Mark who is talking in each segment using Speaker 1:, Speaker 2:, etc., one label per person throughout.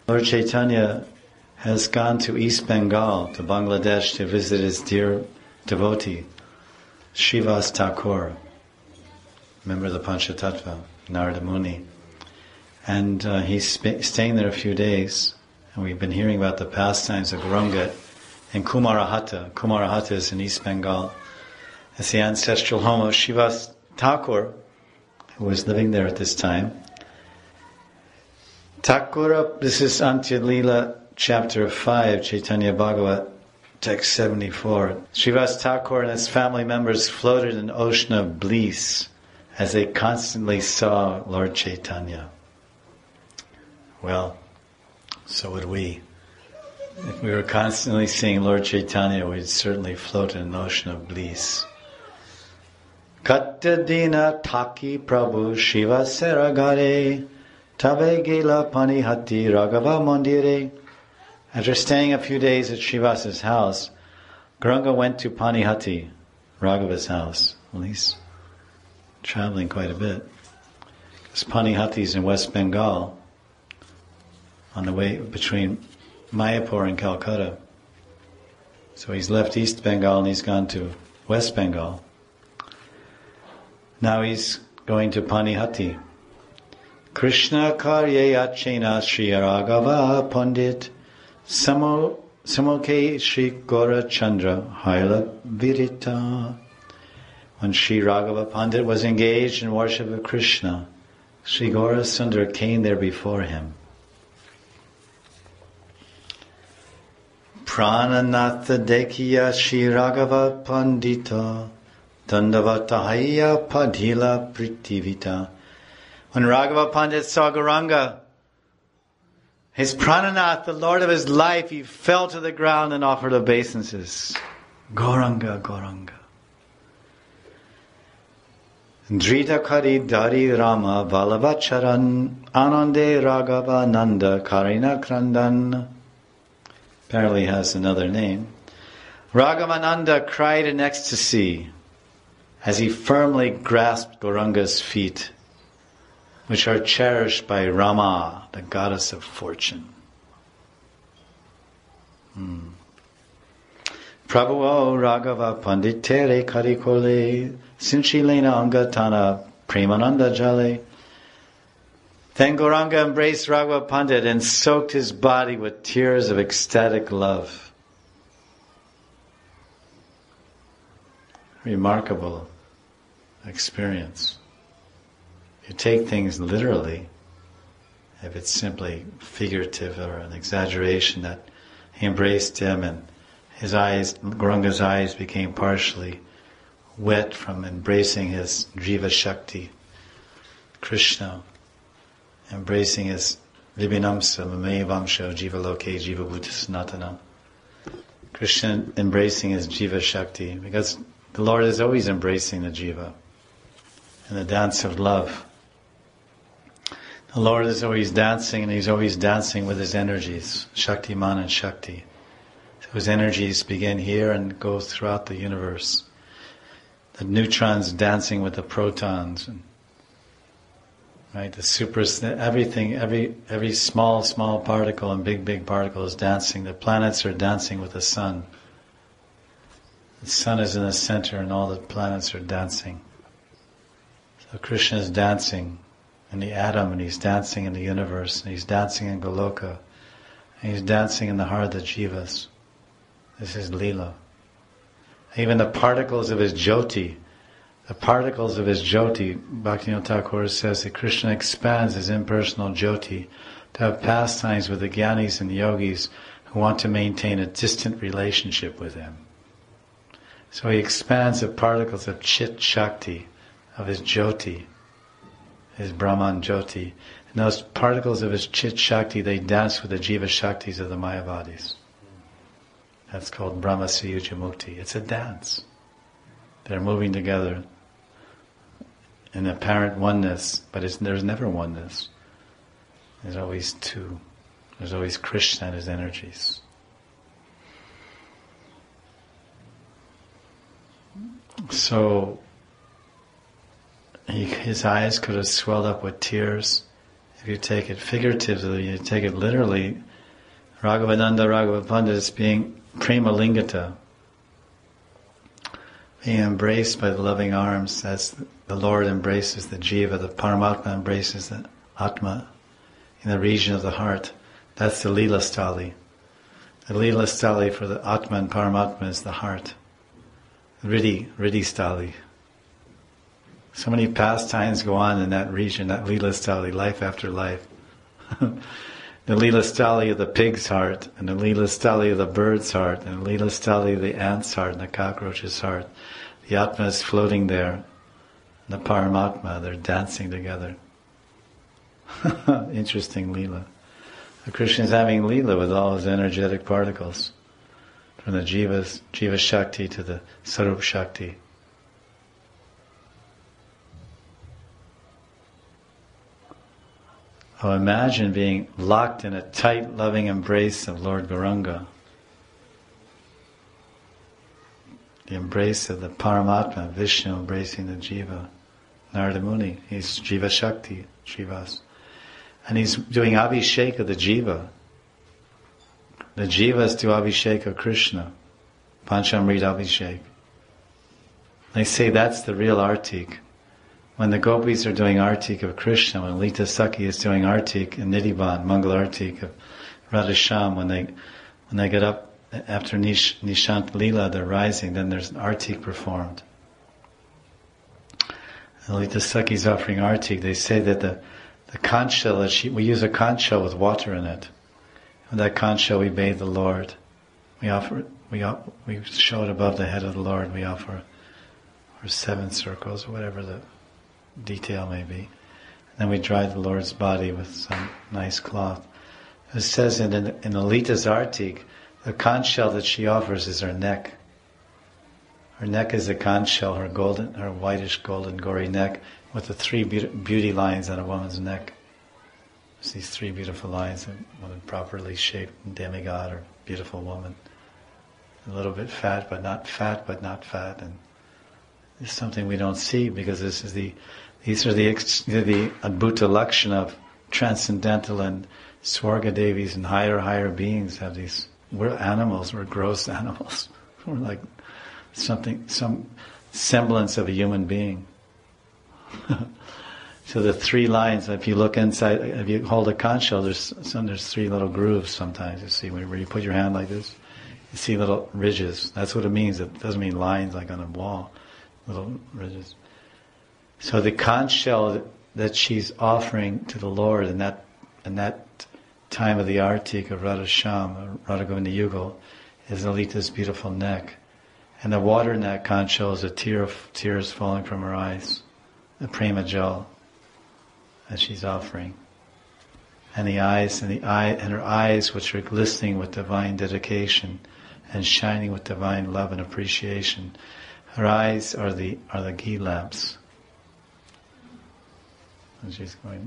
Speaker 1: Lord Chaitanya has gone to East Bengal, to Bangladesh, to visit his dear devotee, Srivas Thakur, member of the Panchatattva, Narada Muni. And he's staying there a few days, and we've been hearing about the pastimes of Gauranga in Kumarahata. Kumarahata is in East Bengal. It's the ancestral home of Srivas Thakur, who was living there at this time. Thakura, this is Antya Leela, chapter 5, Chaitanya Bhagavat, text 74. Srivas Thakur and his family members floated in an ocean of bliss as they constantly saw Lord Chaitanya. Well, so would we. If we were constantly seeing Lord Chaitanya, we'd certainly float in an ocean of bliss. Kattadina Taki Prabhu Shiva Seragare Tabe Gela Panihati Raghava Mandire. After staying a few days at Srivas's house, Gauranga went to Panihati, Raghava's house. Well, he's traveling quite a bit. Because Panihati is in West Bengal, on the way between Mayapur and Calcutta. So he's left East Bengal and he's gone to West Bengal. Now he's going to Panihati. Krishna Karye Yachena Sri Raghava Pandit Samoke Sri Gora Chandra Haila Virita. When Sri Raghava Pandit was engaged in worship of Krishna, Sri Gora Sundar came there before him. Prananatha Dekhiya Sri Raghava Pandita Dandavatahaya Padhila Pritivita. When Raghava Pandit saw Gauranga, his Prananath, the Lord of his life, he fell to the ground and offered obeisances. Gauranga, Gauranga. Drita Kari Dari Rama Valavacharan Anande Raghava Nanda Karina Krandan. Apparently has another name. Raghavananda cried in ecstasy as he firmly grasped Gauranga's feet, which are cherished by Rama, the goddess of fortune. Prabhu o Raghava Panditere Karikole Sinchilena Angatana Premananda Jale. Then Gauranga embraced Raghava Pandit and soaked his body with tears of ecstatic love. Remarkable experience. You take things literally, if it's simply figurative or an exaggeration, that he embraced him and his eyes, Gauranga's eyes became partially wet from embracing his Jiva Shakti, Krishna, embracing his Vibhinamsa, Mame Vamsho, Jiva Loke, Jiva Bhuta Sanatanam. Krishna embracing his Jiva Shakti, because the Lord is always embracing the Jiva in the dance of love. The Lord is always dancing, and He's always dancing with His energies, Shaktiman and Shakti. So His energies begin here and go throughout the universe. The neutrons dancing with the protons, and right, the everything, every small particle and big particle is dancing. The planets are dancing with the sun. The sun is in the center, and all the planets are dancing. So Krishna is dancing in the atom, and He's dancing in the universe, and He's dancing in Goloka, and He's dancing in the heart of the jivas. This is Leela. Even the particles of His Jyoti, Bhaktivinoda Thakur says that Krishna expands His impersonal Jyoti to have pastimes with the Gyanis and Yogis who want to maintain a distant relationship with Him. So He expands the particles of Chit Shakti, of His Jyoti, His Brahman Jyoti. And those particles of His Chit Shakti, they dance with the Jiva Shaktis of the Mayavadis. That's called Brahma Siyuja Mukti. It's a dance. They're moving together in apparent oneness, but there's never oneness. There's always two. There's always Krishna and His energies. So his eyes could have swelled up with tears If you take it figuratively, you take it literally, Raghavananda, Raghava Pandit is being prema lingata, being embraced by the loving arms as the Lord embraces the jiva, the Paramatma embraces the Atma in the region of the heart. That's the Leela Stali. The Leela Stali for the Atma and Paramatma is the heart. Riddhi Stali. So many pastimes go on in that region, that Leela Stali, life after life. The Leela Stali of the pig's heart, and the Leela Stali of the bird's heart, and the Leela Stali of the ant's heart, and the cockroach's heart. The Atma is floating there, and the Paramatma, they're dancing together. Interesting Leela. The Krishna is having Leela with all his energetic particles, from the Jiva Shakti to the Sarup Shakti. Oh, imagine being locked in a tight, loving embrace of Lord Gauranga. The embrace of the Paramatma, Vishnu embracing the Jiva. Narada Muni, he's Jiva Shakti, Jivas. And he's doing Abhishek of the Jiva. The Jivas do Abhishek of Krishna. Panchamrita Abhishek. They say that's the real Artik. When the gopis are doing Artik of Krishna, when Lita Sakhi is doing Artik in Nidhiban, Mangal Artik of Radhasham, when they get up after Nishant Leela, they're rising, then there's an Artik performed. And Lita Sakhi is offering Artik. They say that the conch shell, we use a conch shell with water in it. And that conch shell we bathe the Lord. We show it above the head of the Lord. We offer our 7 circles, or whatever the detail may be. And then we dry the Lord's body with some nice cloth. It says in Lita's Artik, the conch shell that she offers is her neck. Her neck is a conch shell, her whitish golden gory neck, with the 3 beauty lines on a woman's neck. There's these 3 beautiful lines of a properly shaped demigod or beautiful woman. A little bit fat, but not fat, and it's something we don't see because these are the Adbhuta Lakshana of transcendental and Swarga Devis and higher beings have these. We're animals, we're gross animals. We're like some semblance of a human being. So the 3 lines, if you look inside, if you hold a conch shell, there's 3 little grooves sometimes, you see, where you put your hand like this, you see little ridges. That's what it means. It doesn't mean lines like on a wall, little ridges. So the conch shell that she's offering to the Lord in that time of the Artik of Radha Sham, Radha Govinda Yugal, is Lita's beautiful neck. And the water in that conch shell is a tear of tears falling from her eyes, the prema jal that she's offering. And her eyes which are glistening with divine dedication and shining with divine love and appreciation. Her eyes are the ghee lamps. And she's going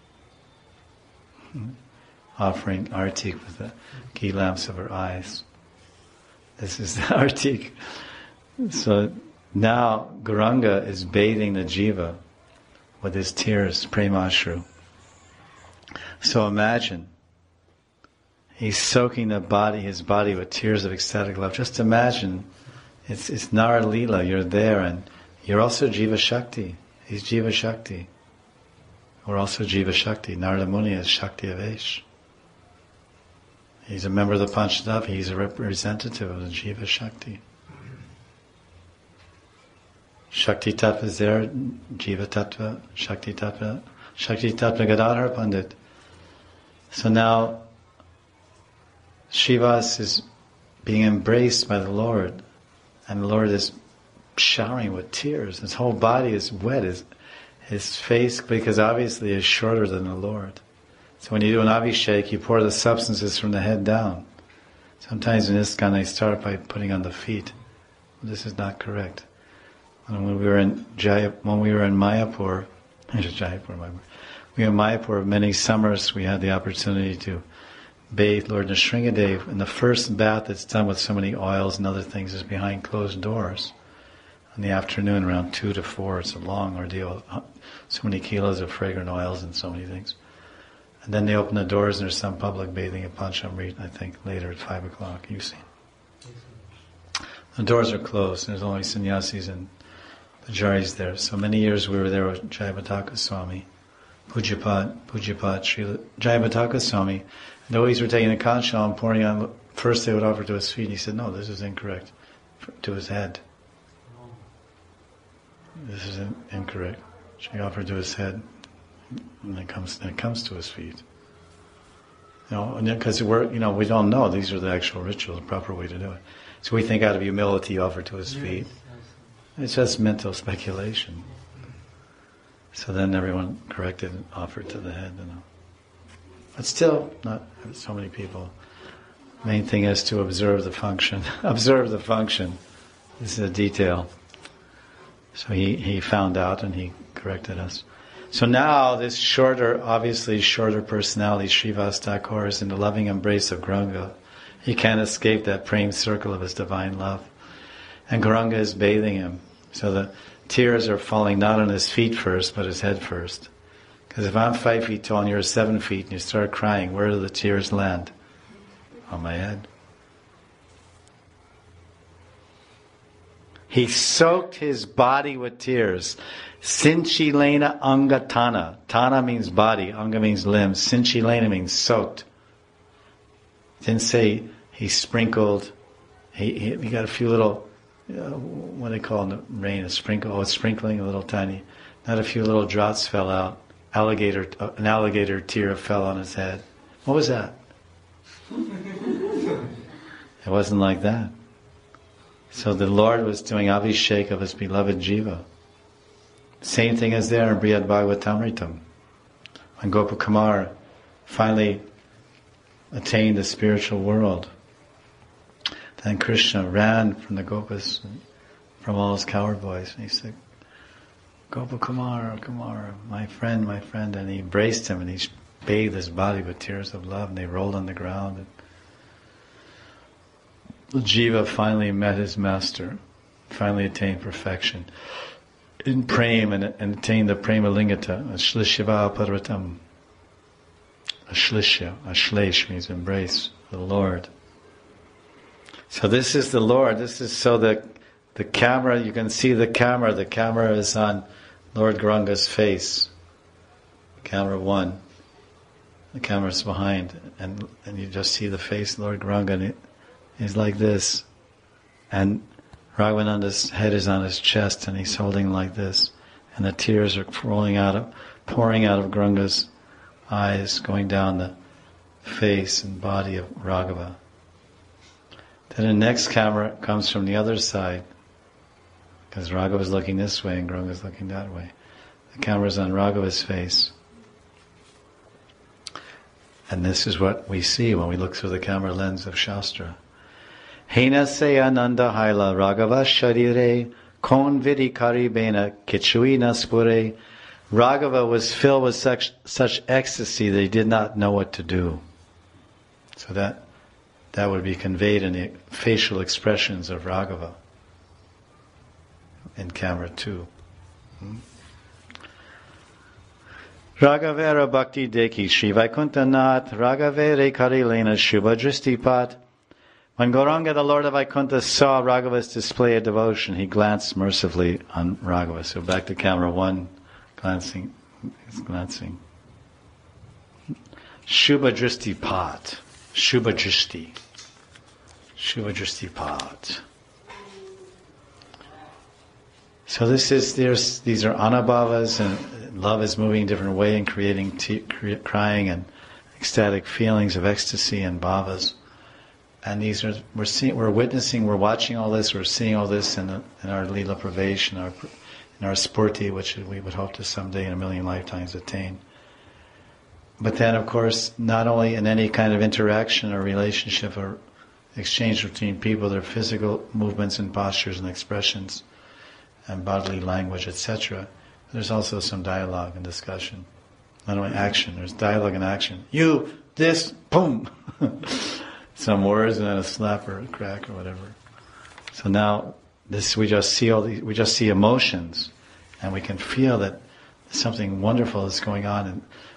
Speaker 1: offering Artik with the ghee lamps of her eyes. This is the Artik. So now Gauranga is bathing the jiva with his tears, premashru. So imagine, he's soaking his body with tears of ecstatic love. Just imagine, it's Nara Leela, you're there, and you're also Jiva Shakti. He's Jiva Shakti. We're also Jiva Shakti. Narada Muni is Shakti Avesh. He's a member of the Panchadav. He's a representative of the Jiva Shakti. Shakti Tattva is there, Jiva Tattva, Shakti Tattva Gadadhar Pandit. So now Shivas is being embraced by the Lord, and the Lord is showering with tears. His whole body is wet. His face, because obviously, is shorter than the Lord. So when you do an Abhishek, you pour the substances from the head down. Sometimes in ISKCON they start by putting on the feet. Well, this is not correct. And when we were in Mayapur, many summers we had the opportunity to bathe Lord Nrsingadev, and the first bath that's done with so many oils and other things is behind closed doors. In the afternoon, around 2 to 4, it's a long ordeal. So many kilos of fragrant oils and so many things. And then they open the doors and there's some public bathing at Panchamrit, I think, later at 5 o'clock. You've seen. The doors are closed. There's only sannyasis and pujaris there. So many years we were there with Jayapataka Swami, Pujapat, Srila Jayapataka Swami. And always were taking a kanchal and pouring on. First they would offer to his feet. And he said, no, this is incorrect. To his head. This is incorrect. She offered to his head. And it comes to his feet. Because we don't know these are the actual rituals, the proper way to do it. So we think out of humility, offer to his feet. It's just mental speculation. So then everyone corrected and offered to the head. But still, not so many people. Main thing is to observe the function. Observe the function. This is a detail. So he found out and he corrected us. So now this obviously shorter personality, Srivas Thakur, is in the loving embrace of Gauranga. He can't escape that praying circle of his divine love. And Gauranga is bathing him. So the tears are falling not on his feet first, but his head first. Because if I'm 5 feet tall and you're 7 feet and you start crying, where do the tears land? On my head. He soaked his body with tears. Sinchilena anga tana. Tana means body, anga means limbs. Sinchilena means soaked. Didn't say he sprinkled. He got a few little, what do they call in the rain? A sprinkle. Oh, it's sprinkling, a little tiny. Not a few little drops fell out. An alligator tear fell on his head. What was that? It wasn't like that. So the Lord was doing Abhishek of his beloved Jiva. Same thing as there in Brihad Bhagavatamritam. When Gopakumar finally attained the spiritual world, then Krishna ran from the Gopas, from all his cowherd boys, and he said, Gopakumar, Kumar, my friend, and he embraced him and he bathed his body with tears of love, and they rolled on the ground. And the Jiva finally met his master, finally attained perfection in prema and attained the prema lingata, ashlishya parvatam. Ashlesh means embrace the Lord. So this is the Lord. This is so the camera, you can see the camera. The camera is on Lord Gauranga's face. Camera 1. The camera's behind, and you just see the face of Lord Gauranga, and he's like this. And Raghavananda's head is on his chest, and he's holding like this. And the tears are pouring out of Gauranga's eyes, going down the face and body of Raghava. Then the next camera comes from the other side, because Raghava's looking this way and Gauranga's looking that way. The camera's on Raghava's face. And this is what we see when we look through the camera lens of Shastra. Hena se ananda haila Raghava sharire kon vidi karibena kichui naspure. Raghava was filled with such ecstasy that he did not know what to do. So that would be conveyed in the facial expressions of Raghava in camera 2. Raghavera bhakti deki Shri Vaikuntha Nath Raghavere karilena Shubha Dristipat. When Gauranga, the Lord of Vaikuntha, saw Raghava's display of devotion, he glanced mercifully on Raghava. So back to camera 1, glancing. Shubha Dristipat. Shubha Dristipat. So these are anubhavas, and love is moving a different way and creating crying and ecstatic feelings of ecstasy and bhavas. And we're witnessing, we're watching all this, we're seeing all this in our Leela Pravesh, in our Spurti, which we would hope to someday in a million lifetimes attain. But then, of course, not only in any kind of interaction or relationship or exchange between people, there are physical movements and postures and expressions and bodily language, etc. There's also some dialogue and discussion. Not only action, there's dialogue and action. You, this, boom! Some words and then a slap or a crack or whatever. So now we just see emotions, and we can feel that something wonderful is going on, and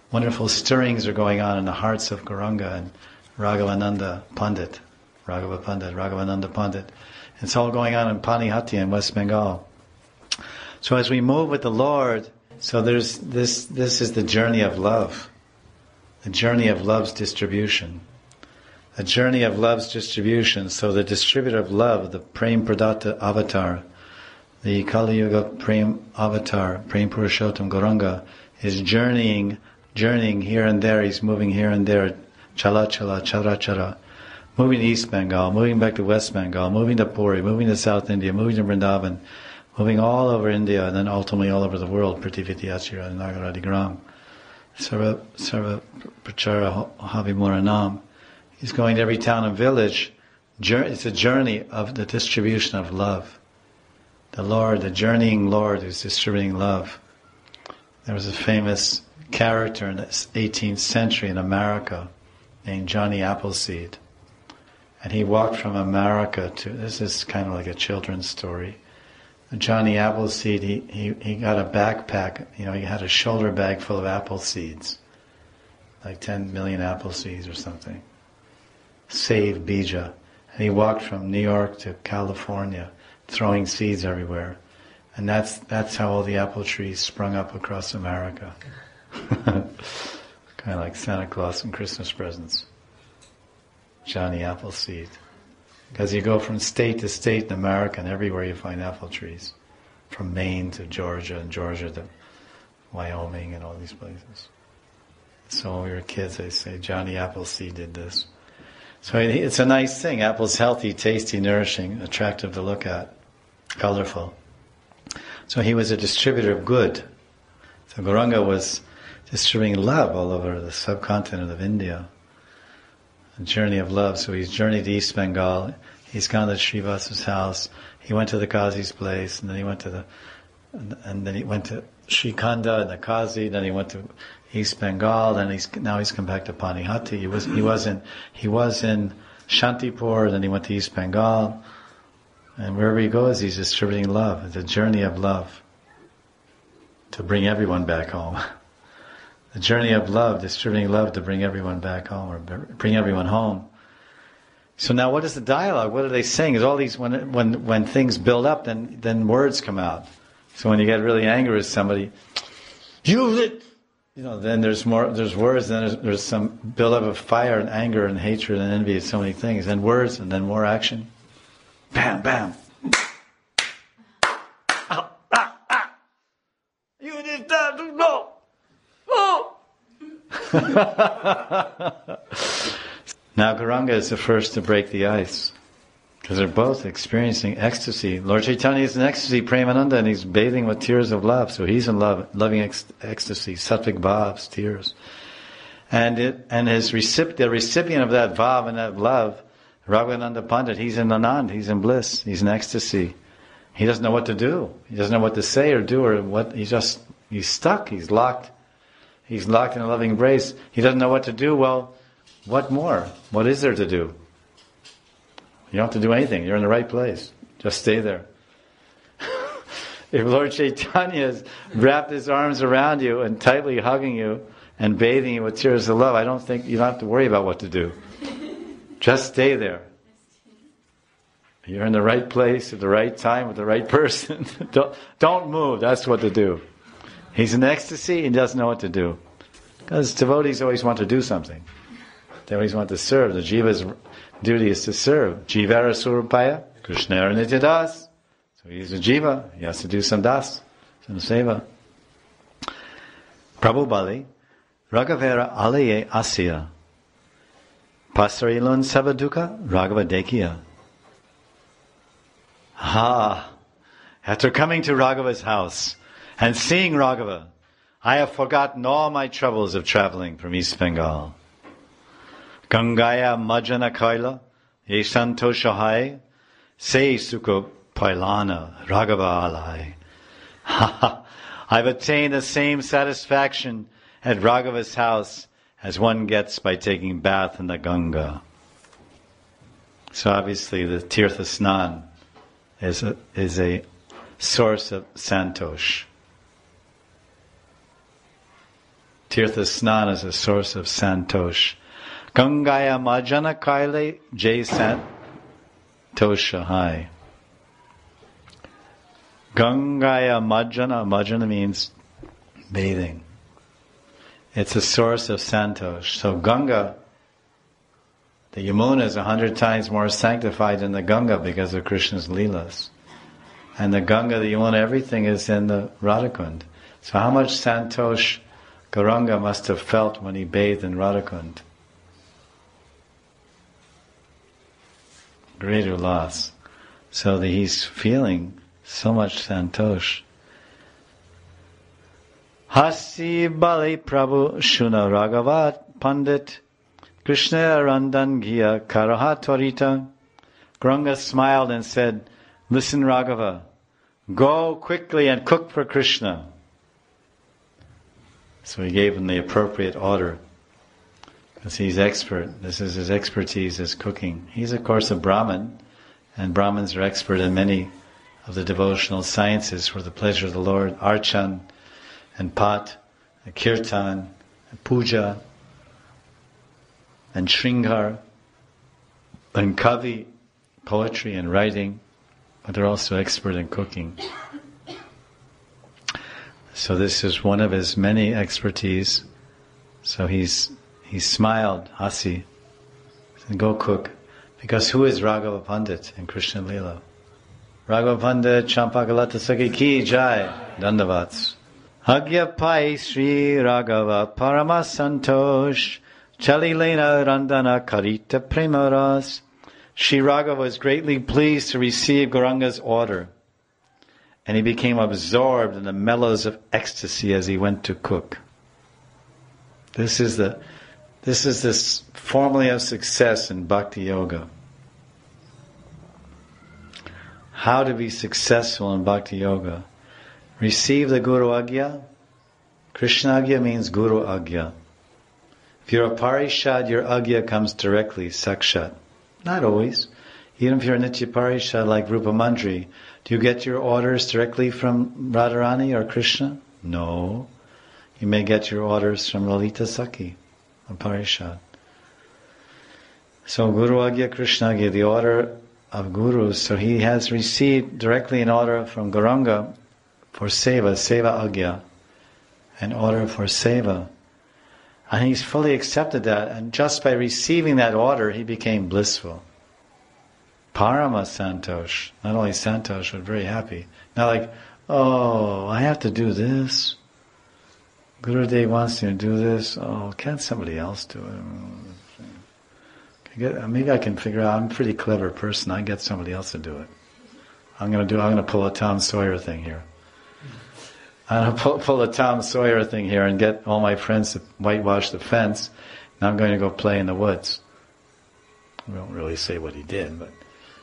Speaker 1: wonderful stirrings are going on in the hearts of Gauranga and Raghavananda Pandit. Raghavananda Pandit. It's all going on in Panihati in West Bengal. So as we move with the Lord, so there's this is the journey of love. The journey of love's distribution. A journey of love's distribution. So the distributor of love, the Prem Pradata Avatar, the Kali Yuga Prem Avatar, Prem Purushottam Gauranga, is journeying here and there. He's moving here and there, chala, chara, moving to East Bengal, moving back to West Bengal, moving to Puri, moving to South India, moving to Vrindavan, moving all over India, and then ultimately all over the world, Prativiti Achira and Nagaradi Gram, Sarva Prachara Havimuranam. He's going to every town and village. It's a journey of the distribution of love. The Lord, the journeying Lord who's distributing love. There was a famous character in the 18th century in America named Johnny Appleseed. And he walked from America to, this is kind of like a children's story. Johnny Appleseed, he got a backpack, he had a shoulder bag full of apple seeds. Like 10 million apple seeds or something. Save Bija. And he walked from New York to California, throwing seeds everywhere. And that's how all the apple trees sprung up across America. Kind of like Santa Claus and Christmas presents. Johnny Appleseed. Because you go from state to state in America and everywhere you find apple trees. From Maine to Georgia and Georgia to Wyoming and all these places. So when we were kids, they say Johnny Appleseed did this. So it's a nice thing. Apple's healthy, tasty, nourishing, attractive to look at, colorful. So he was a distributor of good. So Gauranga was distributing love all over the subcontinent of India. A journey of love. So he's journeyed to East Bengal. He's gone to Srivasa's house. He went to the Qazi's place, and then he went to Sri Khanda and the Qazi. Then he went to East Bengal. Then now he's come back to Panihati. He was in Shantipur. Then he went to East Bengal. And wherever he goes, he's distributing love. It's a journey of love to bring everyone back home. The journey of love, distributing love to bring everyone back home or bring everyone home. So now, what is the dialogue? What are they saying? Is all these when things build up, then words come out. So when you get really angry with somebody, then there's words. Then there's some build up of fire and anger and hatred and envy and so many things. Then words and then more action. Bam, bam. You did that, no. Oh. Now Gauranga is the first to break the ice. Because they're both experiencing ecstasy. Lord Chaitanya is in ecstasy, Premananda, and he's bathing with tears of love. So he's in love, loving ecstasy, sattvic bhavs, tears. And the recipient of that bhav and that love, Raghavananda Pandit, he's in Anand, he's in bliss, he's in ecstasy. He doesn't know what to do. He doesn't know what to say or do or what. He's stuck. He's locked. He's locked in a loving embrace. He doesn't know what to do. Well, what more? What is there to do? You don't have to do anything. You're in the right place. Just stay there. If Lord Chaitanya has wrapped his arms around you and tightly hugging you and bathing you with tears of love, I don't think you don't have to worry about what to do. Just stay there. You're in the right place at the right time with the right person. Don't move. That's what to do. He's in ecstasy. He doesn't know what to do. Because devotees always want to do something. They always want to serve. The jiva's duty is to serve. Jivara surupaya, Krishnara nityadas. So he's a jiva. He has to do some das, some seva. Prabhu Bali, Raghavera alaye asya. Pasarilun savaduka Raghava dekiya. After coming to Raghava's house and seeing Raghava, I have forgotten all my troubles of traveling from East Bengal. Gangaya majana kaila, yesanto shahai, se sukho pailana, Raghava alai. I've attained the same satisfaction at Ragava's house as one gets by taking bath in the Ganga. So obviously the Tirtha Snan is a source of santosh. Tirtha Snan is a source of santosh. Gangaya Majana Kaile Jay Santosha Hai. Gangaya Majana means bathing. It's a source of santosh. So Ganga, the Yamuna is 100 times more sanctified than the Ganga because of Krishna's Leelas. And the Ganga, the Yamuna, everything is in the Radhakund. So how much santosh Gauranga must have felt when he bathed in Radhakund? Greater loss. So that he's feeling so much santosh. Hasi Bali Prabhu Shuna Raghavat Pandit Krishna Randan Gya Karaha Torita. Gauranga smiled and said, "Listen, Raghava, go quickly and cook for Krishna." So he gave him the appropriate order, because he's expert. This is his expertise, is cooking. He's of course a Brahmin, and Brahmins are expert in many of the devotional sciences for the pleasure of the Lord. Archan, and Pat, and Kirtan, and Puja, and Shringar, and Kavi, poetry and writing, but they're also expert in cooking. So this is one of his many expertise. So he smiled, Hasi, and go cook. Because who is Raghava Pandit in Krishna Leela? Raghava Pandit, Champakalata Sakhi Ki Jai, Dandavats. Agya Pai Sri Raghava Parama Santosh, Chalilena Randana Karita Premaras. Sri Raghava was greatly pleased to receive Gauranga's order, and he became absorbed in the mellows of ecstasy as he went to cook. This is this formula of success in Bhakti Yoga. How to be successful in Bhakti Yoga? Receive the Guru Agya. Krishna Agya means Guru Agya. If you're a Parishad, your Agya comes directly, Sakshat. Not always. Even if you're a Nitya Parishad like Rupa Mandri, do you get your orders directly from Radharani or Krishna? No. You may get your orders from Lalita Sakhi, a Parishad. So Guru Agya, Krishna Agya, the order of Gurus. So he has received directly an order from Gauranga for Seva, Seva Agya, an order for Seva. And he's fully accepted that, and just by receiving that order, he became blissful. Parama Santosh. Not only Santosh, but very happy. Not like, oh, I have to do this. Gurudev wants me to do this. Oh, can't somebody else do it? Maybe I can figure out, I'm a pretty clever person, I get somebody else to do it. I'm going to pull a Tom Sawyer thing here. I'm going to pull a Tom Sawyer thing here and get all my friends to whitewash the fence, and I'm going to go play in the woods. We won't really say what he did, but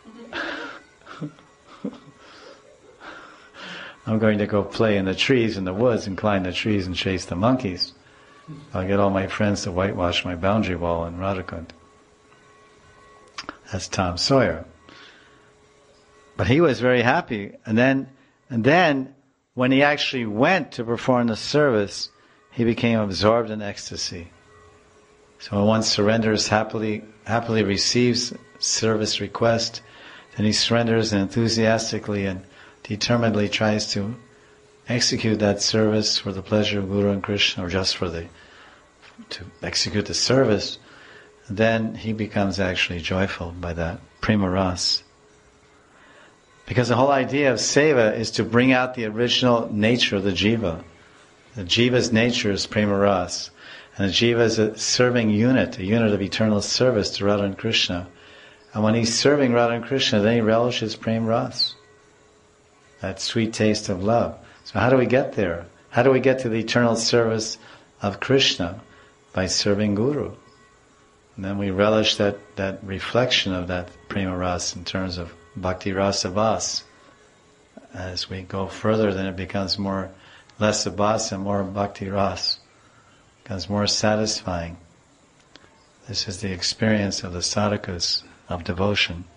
Speaker 1: I'm going to go play in the trees in the woods and climb the trees and chase the monkeys. I'll get all my friends to whitewash my boundary wall in Radhakund. That's Tom Sawyer. But he was very happy. And then when he actually went to perform the service, he became absorbed in ecstasy. So when one surrenders, happily receives service request, then he surrenders and enthusiastically and determinedly tries to execute that service for the pleasure of Guru and Krishna, or just to execute the service. Then he becomes actually joyful by that, prema ras. Because the whole idea of seva is to bring out the original nature of the jiva. The jiva's nature is prema ras. And the jiva is a serving unit, a unit of eternal service to Radha and Krishna. And when he's serving Radha and Krishna, then he relishes prema ras, that sweet taste of love. So how do we get there? How do we get to the eternal service of Krishna? By serving Guru. And then we relish that reflection of that prema ras in terms of bhakti rasa vas. As we go further, then it becomes less abhas and more bhakti ras. It becomes more satisfying. This is the experience of the sadhakas of devotion.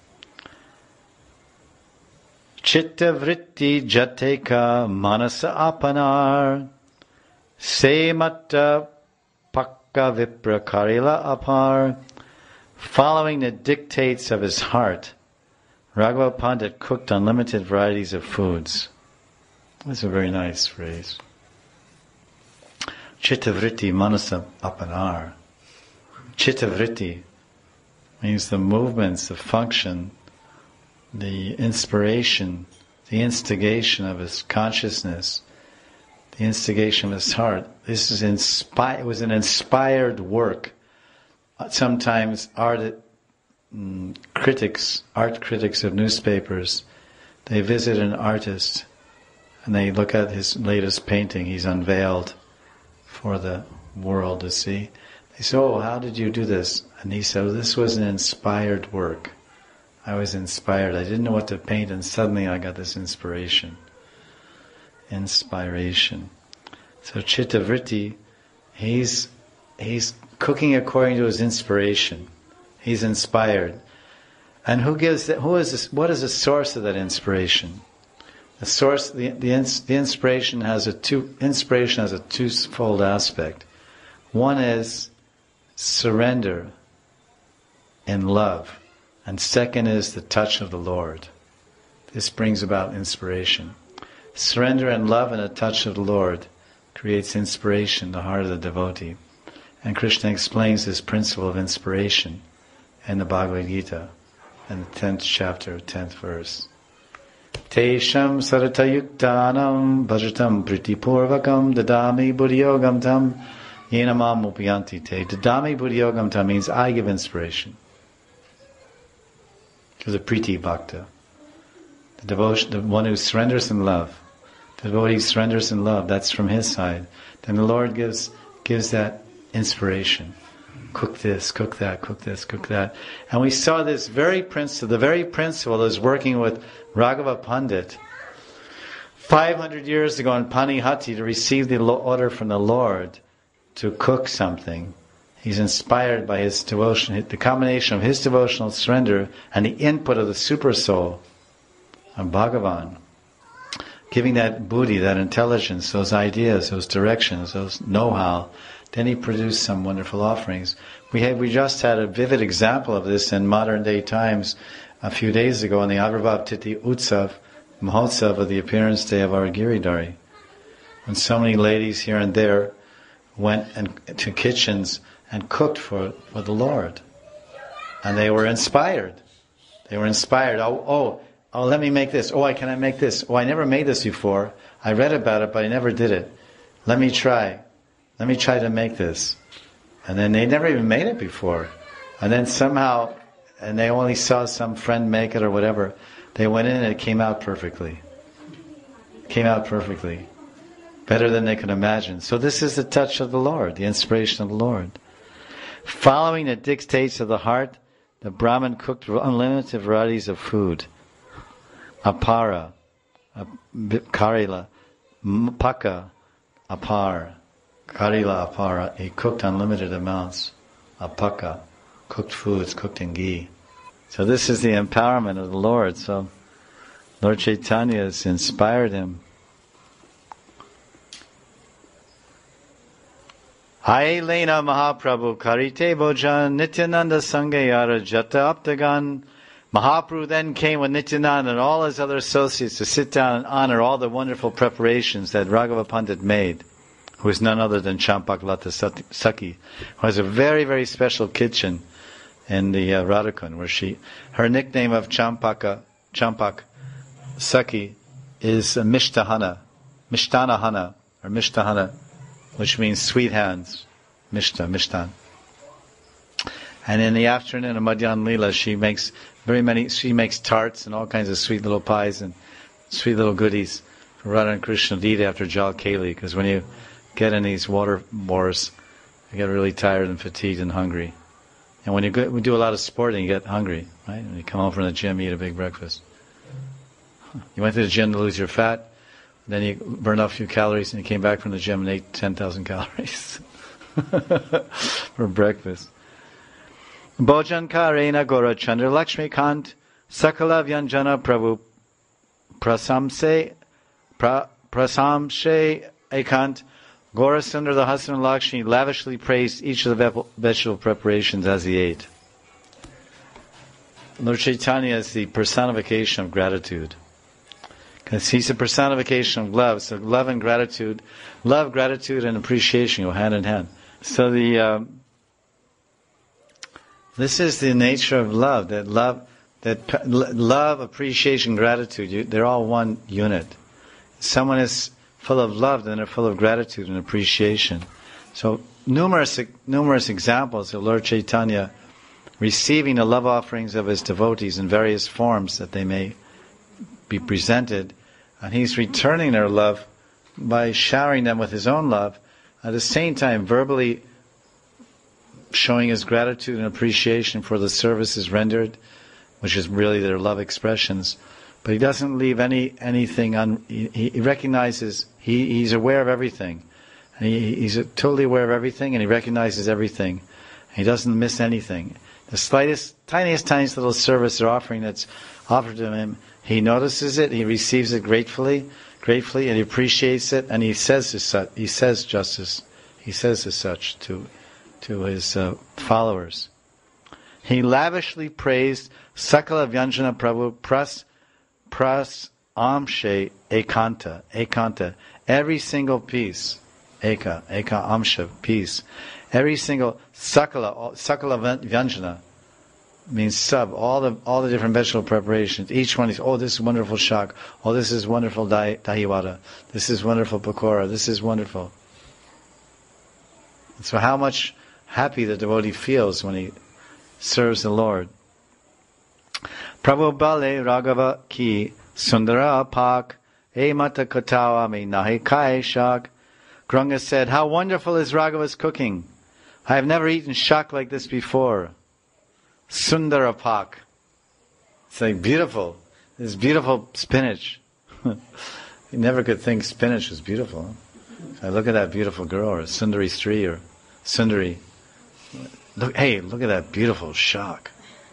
Speaker 1: Chitta vritti jateka manasa apanar se matta Paka Vipra Karila Apar. Following the dictates of his heart, Raghava Pandit cooked unlimited varieties of foods. That's a very nice phrase. Chittavritti Manasa Apanar. Chittavritti means the movements, the function, the inspiration, the instigation of his consciousness, the instigation of his heart. This is it was an inspired work. Sometimes art critics of newspapers, they visit an artist and they look at his latest painting he's unveiled for the world to see. They say, "Oh, how did you do this?" And he said, "This was an inspired work. I was inspired. I didn't know what to paint, and suddenly I got this inspiration." Inspiration. So Chittavritti, he's cooking according to his inspiration. He's inspired. And who gives that? What is the source of that inspiration? The source, the inspiration has a twofold aspect. One is surrender and love, and second is the touch of the Lord. This brings about inspiration. Surrender and love and a touch of the Lord creates inspiration in the heart of the devotee. And Krishna explains this principle of inspiration in the Bhagavad Gita, in the 10th chapter, 10th verse. Tesham saratayuktanam bhajatam pritipurvakam dadami buddhiyogam tam yenamam upayanti te. Dadami buddhiyogam tam means I give inspiration. To the priti bhakta. The devotion, the one who surrenders in love. The devotee surrenders in love, that's from his side. Then the Lord gives that inspiration. Cook this, cook that, cook this, cook that. And we saw this very principle, the very principle is working with Raghava Pandit 500 years ago in Panihati to receive the order from the Lord to cook something. He's inspired by his devotion, the combination of his devotional surrender and the input of the super soul of Bhagavan, giving that buddhi, that intelligence, those ideas, those directions, those know-how. Then he produced some wonderful offerings. We just had a vivid example of this in modern day times a few days ago on the Avirbhav Tithi Utsav, Mahotsav of the appearance day of our Giridhari. When so many ladies here and there went to kitchens and cooked for the Lord. And they were inspired. They were inspired. Oh, let me make this. Oh, can I make this? Oh, I never made this before. I read about it, but I never did it. Let me try. Let me try to make this. And then they never even made it before. And then somehow, and they only saw some friend make it or whatever, they went in and it came out perfectly. It came out perfectly. Better than they could imagine. So this is the touch of the Lord, the inspiration of the Lord. Following the dictates of the heart, the Brahmin cooked unlimited varieties of food. Apara, Karila, Paka, Apar. Karila Apara, he cooked unlimited amounts. Apaka, cooked foods, cooked in ghee. So this is the empowerment of the Lord. So Lord Chaitanya has inspired him. Ailena Mahaprabhu Karite Bhojan Nityananda Sangayara Jata Aptagan. Mahaprabhu then came with Nityananda and all his other associates to sit down and honor all the wonderful preparations that Raghava Pandit made, who is none other than Champak Lata Saki, who has a very, very special kitchen in the Radhakund, where her nickname of Champak Saki is Mishtahana, or Mishtahana, which means sweet hands, Mishtan. And in the afternoon of Madhyan Leela, she makes tarts and all kinds of sweet little pies and sweet little goodies for Radha and Krishna to eat after Jal Keli, because when you get in these water wars, you get really tired and fatigued and hungry. And when we do a lot of sporting, you get hungry, right? When you come home from the gym, you eat a big breakfast. You went to the gym to lose your fat, then you burned off a few calories, and you came back from the gym and ate 10,000 calories for breakfast. Bhojan Karena Gora Chandra Lakshmi Kant Sakala Vyanjana Prabhu Prasamse Ekant Gaurasundar, the husband of Lakshmi, lavishly praised each of the vegetable preparations as he ate. Lord Chaitanya is the personification of gratitude. Because he's a personification of love. So love, gratitude, and appreciation go hand in hand. So this is the nature of love. Love, appreciation, gratitude, they're all one unit. Someone is full of love, then they're full of gratitude and appreciation. So numerous examples of Lord Chaitanya receiving the love offerings of his devotees in various forms that they may be presented, and he's returning their love by showering them with his own love, at the same time verbally showing his gratitude and appreciation for the services rendered, which is really their love expressions. But he doesn't leave anything he recognizes, he's aware of everything. And he's totally aware of everything, and he recognizes everything. He doesn't miss anything. The tiniest little service or offering that's offered to him, he notices it, he receives it gratefully, and he appreciates it, and he says as such to his followers. He lavishly praised Sakala Vyanjana Prabhu pras amshe ekanta, every single piece, eka amsha, piece, every single sakala vyanjana means all the different vegetable preparations. Each one is, this is wonderful shak, this is wonderful dahiwada, this is wonderful pakora, this is wonderful. And so how much happy the devotee feels when he serves the Lord. Prabhu Bale Raghava ki Sundara Pak E Mata Katawa Me Nahi Kai Shak. Granga said, how wonderful is Raghava's cooking. I have never eaten shak like this before. Sundara Pak. It's like beautiful. This beautiful spinach. You never could think spinach was beautiful. I look at that beautiful girl, or Sundari Sri, or Sundari. Look at that beautiful shak.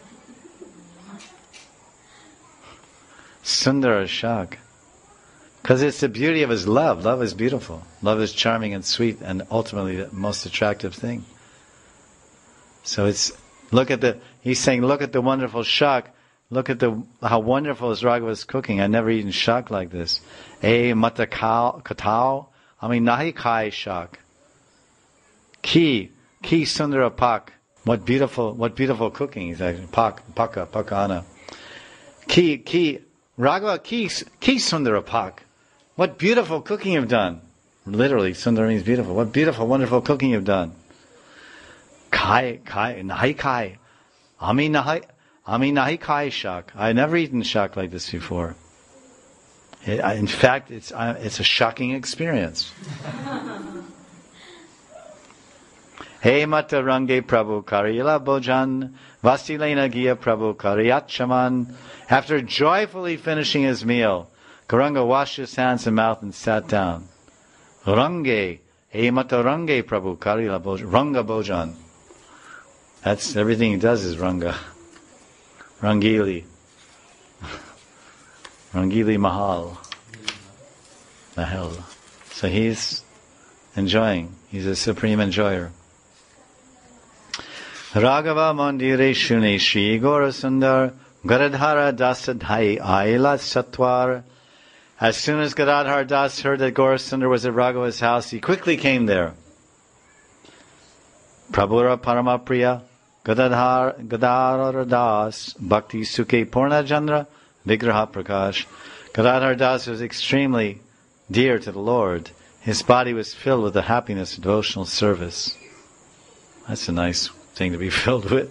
Speaker 1: Sundara shak. Because it's the beauty of his love. Love is beautiful. Love is charming and sweet, and ultimately the most attractive thing. So he's saying, look at the wonderful shak. Look at how wonderful is Raghava's cooking. I've never eaten shak like this. Mata katao. Nahi kai shak. Ki sundara pak. What beautiful cooking. He's like, pakana. Ki, Raghava ki sundara pak. What beautiful cooking you've done. Literally, sundara means beautiful. What beautiful, wonderful cooking you've done. Kai, nahi kai. Nahi kai shak. I've never eaten shak like this before. In fact, it's a shocking experience. Hey mata range Prabhu karila bojan vasilena gia Prabhu kariyat shaman. After joyfully finishing his meal, Gauranga washed his hands and mouth and sat down. Range, hey mata range Prabhu karila bojan, ranga bojan. That's everything he does is ranga. Rangili Mahal. So he's enjoying. He's a supreme enjoyer. Raghava Mandire Shune Shri Gaurasundar Gadadhara Dasadhai Aila Satwar. As soon as Gadadhar Das heard that Gaurasundar was at Raghava's house, he quickly came there. Prabhura Paramapriya Gadadhar Das Bhakti Sukhe Purna Jandra Vigraha Prakash. Gadadhar Das was extremely dear to the Lord. His body was filled with the happiness of devotional service. That's a nice thing to be filled with.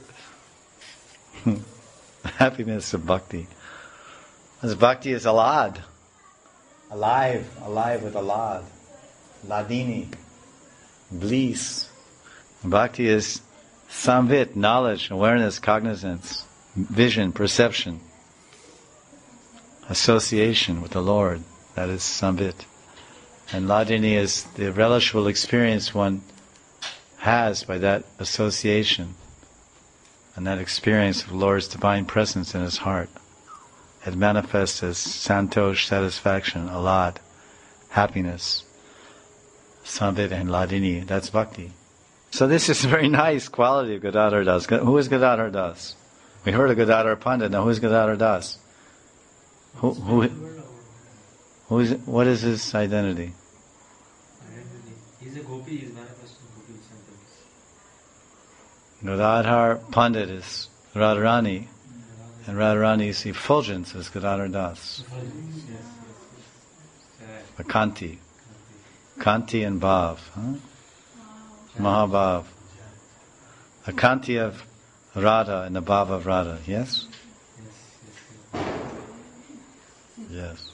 Speaker 1: The happiness of bhakti. As bhakti is alad. Alive with alad. Ladini. Bliss. Bhakti is samvit, knowledge, awareness, cognizance, vision, perception. Association with the Lord. That is samvit. And ladini is the relishable experience one has by that association and that experience of the Lord's divine presence in his heart. It manifests as santosh, satisfaction, alad, happiness. Samvit and Ladini. That's bhakti. So this is a very nice quality of Gadadhar Das. Who is Gadadhar Das? We heard of Gadadhar Pandit. Now who is Gadadhar Das? Who is? What is his identity?
Speaker 2: He's a gopi. He's manifesting gopi samples.
Speaker 1: Gadadhar Pandit is Radharani, and Radharani is effulgence is Gadadhar Das. The Kanti. Kanti and Bhav. Huh? Mahabhav. The Kanti of Radha and the Bhav of Radha. Yes? Yes.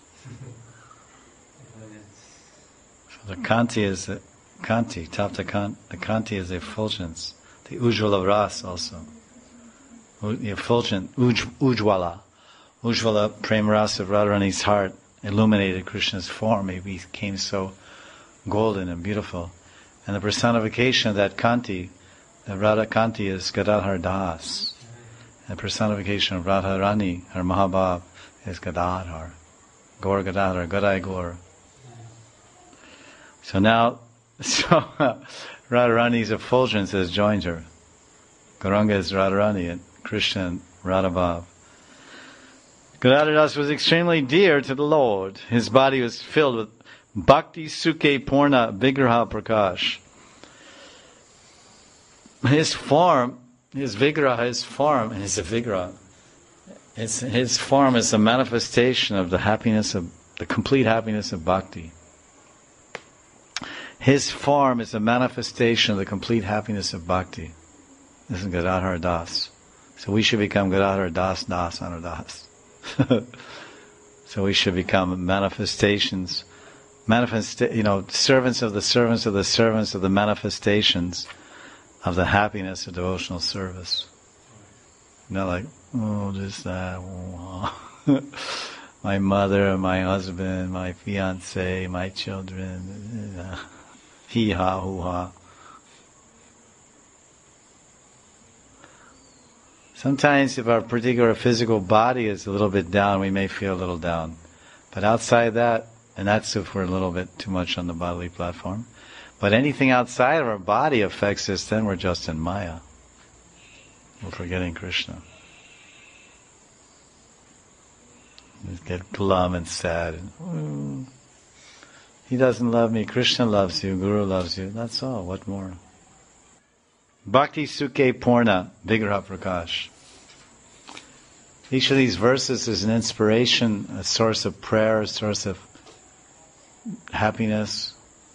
Speaker 1: So the Kanti is the Kanti. The Kanti is the effulgence. The Ujjvala Ras also. The effulgent Ujjvala. Ujjvala Prema Rasa of Radharani's heart illuminated Krishna's form. He became so golden and beautiful. And the personification of that Kanti, the Radha Kanti, is Gadadhar Das. And the personification of Radharani, her Mahabhav, is Gadadhar. Gaur Gadadhar, Gadai Gaur. So now, Radharani's effulgence has joined her. Gauranga is Radharani and Krishna and Radhabhav. Gadadhar Das was extremely dear to the Lord. His body was filled with Bhakti Sukhe Purna Vigraha Prakash. His form, his Vigraha, his form, and his Vigraha, his form is a manifestation of the happiness of, the complete happiness of Bhakti. His form is a manifestation of the complete happiness of Bhakti. This is Gadadhar Das. So we should become Gadadhar Das, Das, Anudas. So we should become manifestations, servants of the servants of the servants of the manifestations of the happiness of devotional service. Not like, oh, this, that, oh, my mother, my husband, my fiancé, my children, hee-ha, hoo-ha. Sometimes if our particular physical body is a little bit down, we may feel a little down. But outside that, and that's if we're a little bit too much on the bodily platform, but anything outside of our body affects us, then we're just in Maya. We're forgetting Krishna. We get glum and sad. And, he doesn't love me, Krishna loves you, Guru loves you, that's all, what more? Bhakti Sukhe Purna Vigraha Prakash. Each of these verses is an inspiration, a source of prayer, a source of happiness.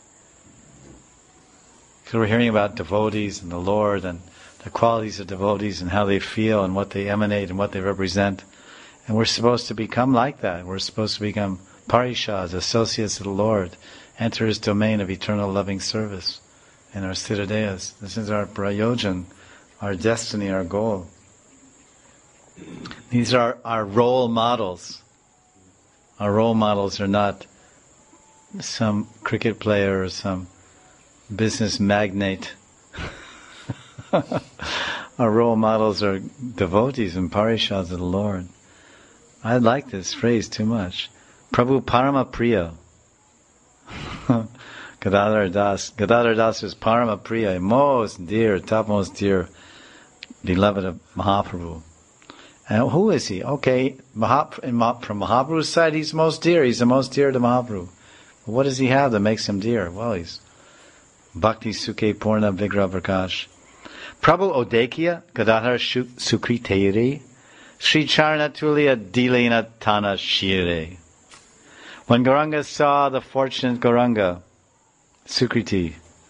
Speaker 1: So we're hearing about devotees and the Lord and the qualities of devotees and how they feel and what they emanate and what they represent. And we're supposed to become like that. We're supposed to become parishas, associates of the Lord, enter His domain of eternal loving service in our siddhadeyas. This is our prayojan, our destiny, our goal. These are our role models. Our role models are not some cricket player or some business magnate. Our role models are devotees and parishas of the Lord. I like this phrase too much. Prabhu Parama Priya. Gadadhar Das. Gadadhar Das is Parama Priya, most dear, topmost dear, beloved of Mahaprabhu. And who is he? Okay, from Mahaprabhu's side, he's most dear. He's the most dear to Mahaprabhu. But what does he have that makes him dear? Well, he's Bhakti Sukhe Purna Vigraha Prakash. Prabhu Odekya Gadadhar Sukriteri Sri Charana Tulya Dilena Tana Shire. When Gauranga saw the fortunate Gauranga, Sukriti,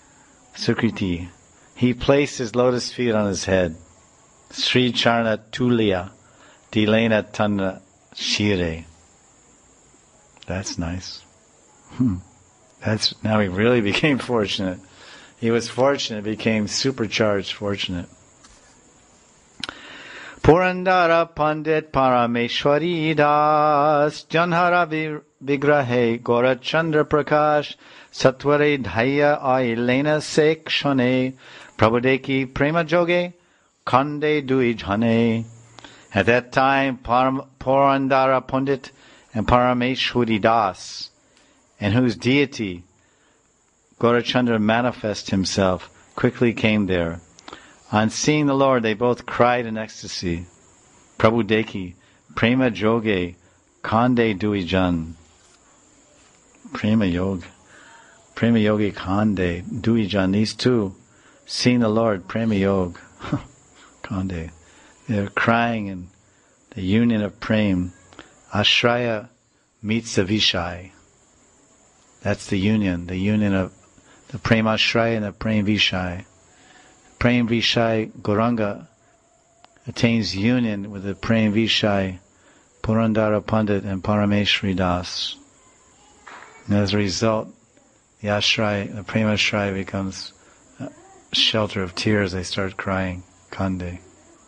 Speaker 1: he placed his lotus feet on his head. Sri Charana Tulya Dilena Tana Shire. That's nice. Now he really became fortunate. He was fortunate, became supercharged fortunate. Purandara Pandit Parameshwari Das Janhara Vigrahe Gora Chandra Prakash Satvare Dhaya Ailena Sekshane Prabhudeki Prema Joge Kande Dui Jhane. At that time, Purandara Pandit and Parameshwari Das, and whose deity Gaurachandra manifest himself, quickly came there. On seeing the Lord, they both cried in ecstasy. Prabhu Deki, Prema Joge, Kande Duijan. Prema Yogi Kande Duijan. These two, seeing the Lord, Prema Yoga, Kande. They're crying in the union of Prem. Ashraya meets the Vishai. That's the union of the Prem Ashraya and the Prem Vishai. Prem Vishai Gauranga attains union with the Prem Vishai Purandara Pandit and Parameshwari Das. And as a result, the Ashraya, the Prem Ashraya becomes a shelter of tears. They start crying, Kande.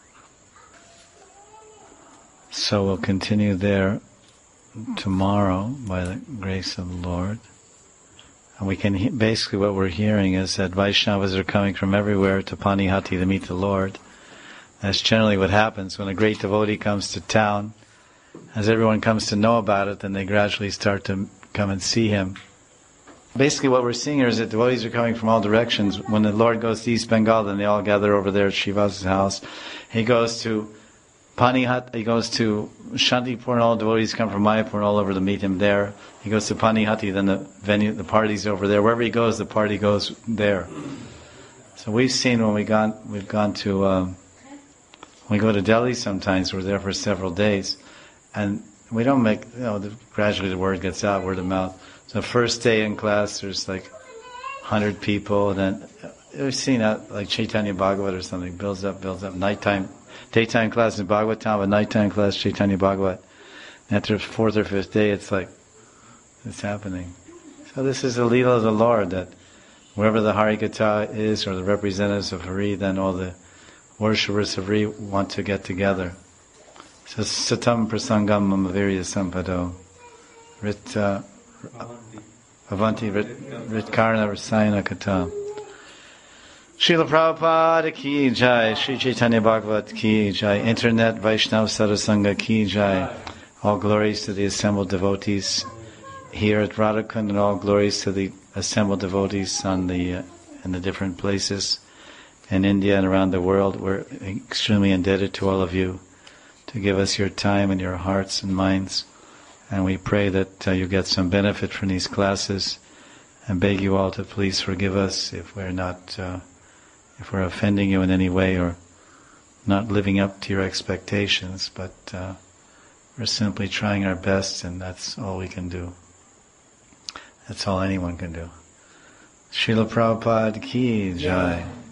Speaker 1: So we'll continue there tomorrow by the grace of the Lord. And we can basically what we're hearing is that Vaishnavas are coming from everywhere to Panihati to meet the Lord. That's generally what happens when a great devotee comes to town. As everyone comes to know about it, then they gradually start to come and see him. Basically what we're seeing here is that devotees are coming from all directions. When the Lord goes to East Bengal, then they all gather over there at Srivas's house. He goes to Panihat, he goes to Shantipur, and all devotees come from Mayapur and all over to meet him there. He goes to Panihati, then the venue, the party's over there. Wherever he goes, the party goes there. So we've seen when we've gone to, when we go to Delhi sometimes, we're there for several days. And we don't make, gradually the word gets out, word of mouth. So first day in class, there's like 100 people, and then we've seen that like Chaitanya Bhagavat or something, builds up, nighttime. Daytime class in Bhagavatam, a nighttime class Chaitanya Bhagavat. And after the fourth or fifth day, it's like, it's happening. So this is the Leela of the Lord, that wherever the Harikatha is, or the representatives of Hari, then all the worshippers of Hari want to get together. So Satam Prasangam Mamavirya Sampado Rit Avanti Ritkarna Rasayana Kata. Srila Prabhupada ki jai, Sri Chaitanya Bhagavat ki jai, Internet Vaishnav Sadhusanga ki jai. All glories to the assembled devotees here at Radhakund, and all glories to the assembled devotees in the different places in India and around the world. We're extremely indebted to all of you to give us your time and your hearts and minds. And we pray that you get some benefit from these classes, and beg you all to please forgive us if we're offending you in any way or not living up to your expectations, but we're simply trying our best, and that's all we can do. That's all anyone can do. Srila Prabhupada ki jai.